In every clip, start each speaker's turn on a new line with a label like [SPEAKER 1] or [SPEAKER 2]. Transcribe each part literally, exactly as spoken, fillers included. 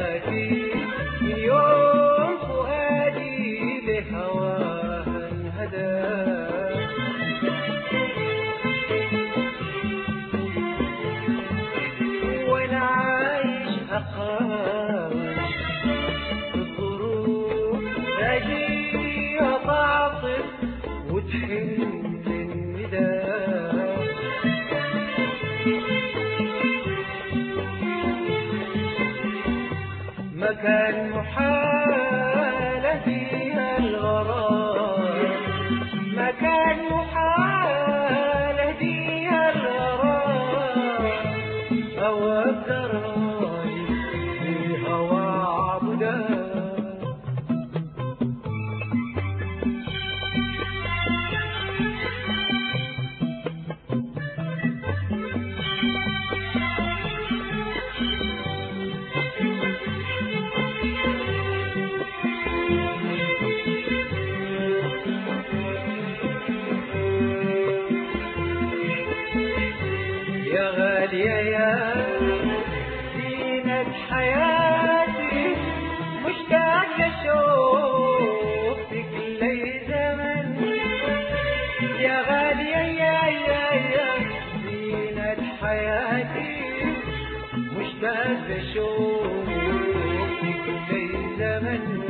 [SPEAKER 1] حياتي من يوم فؤادي لهواها انهدى. وانا عايش اقاوم الظروف تجي وتعطف وتحن الندى. مكان محال فيها الغرام، مكان محال فيها الغرام، أو أبدراني في هوى عبدا. يا غالية يا زينة حياتي، مشتاق أشوفك لي زمن. يا غالية يا يا يا زينة حياتي، مشتاق أشوفك لي زمن.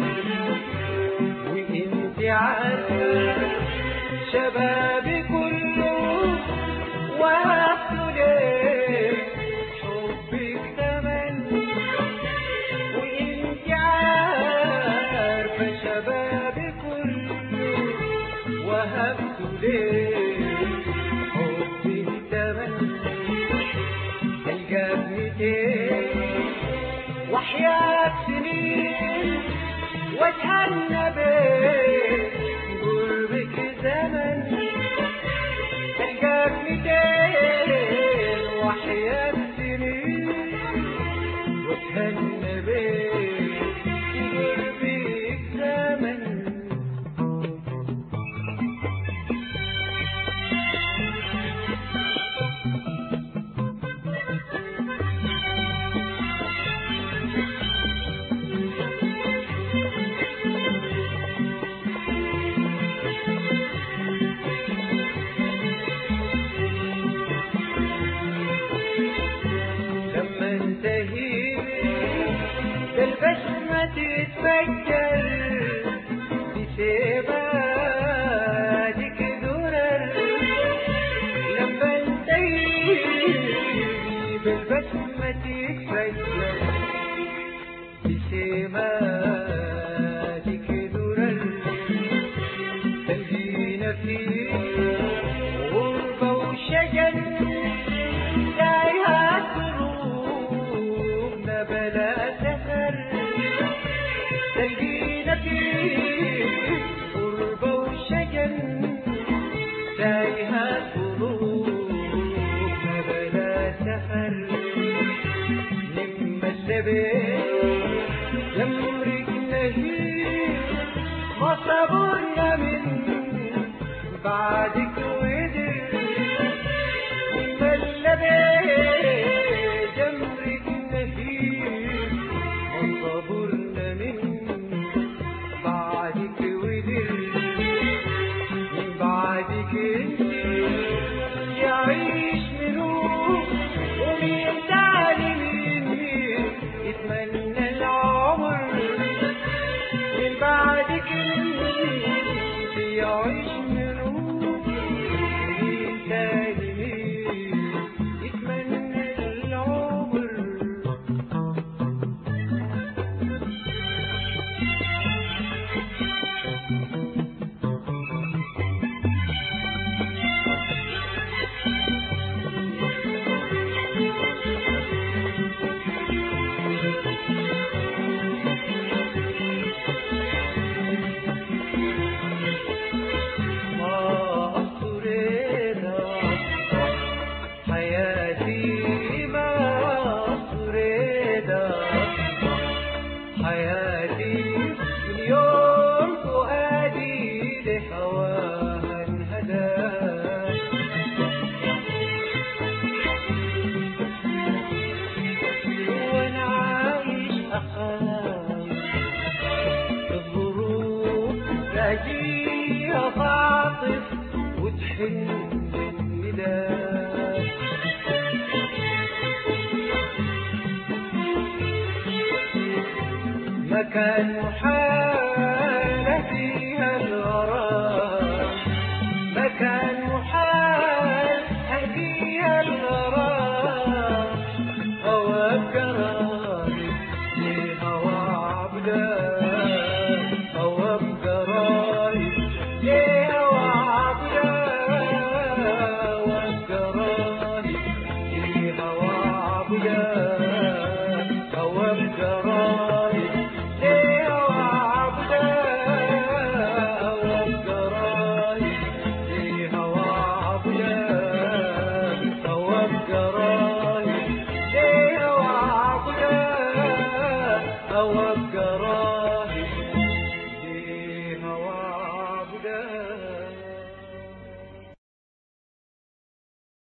[SPEAKER 1] وإنت عارفة شبابي كله وهبت لك حبك ثمن. وانت عارفة شبابي كله وهبت لك حبك ثمن. القاب ميتين وحياة سنين واتهنى بك قربك زمن. القاب ميتين وحياة سنين واتهنى بك قربك زمن. لما انتهي البسمة تتفجر بسبادك درر. لما انتهي بالبسمة تتفجر بسبادك درر. تلقينا في غربة وشجن تايهات قلوبنا بلا سفر. تلقينا في غربة وشجن تايهات قلوبنا بلا سفر. نما اللبن يمرق نهيب ما صبرنا من بعدك ودر. نما اللبن يمرق نهيب ما صبرنا من بعدك ودر. من بعدك انت يعيش منوب ومين تاني مين يتمنى العمر. من بعدك انت يعيش منوب ومين تاني مين يتمنى العمر. مكان محال فيها الغرام، مكان محال فيها الغرام، هوى بقراري هوى عبدان، هوى بقراري هوى عبدان، هوى بقراري هوى عبدان، هوى بقراري Oh